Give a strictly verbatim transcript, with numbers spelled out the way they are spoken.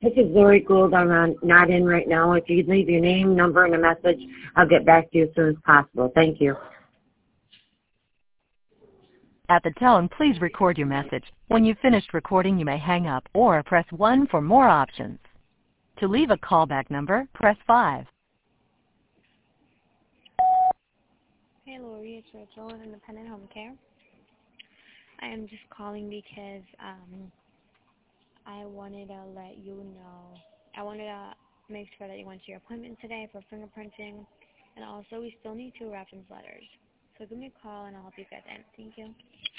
This is Lori Gould. I'm on, not in right now. If you leave your name, number, and a message, I'll get back to you as soon as possible. Thank you. At the tone, please record your message. When you've finished recording, you may hang up or press one for more options. To leave a callback number, press five. Hey Lori, it's Rachel with Independent Home Care. I am just calling because um, I wanted to let you know, I wanted to make sure that you went to your appointment today for fingerprinting, and also we still need two reference letters. So give me a call and I'll help you get in. Thank you.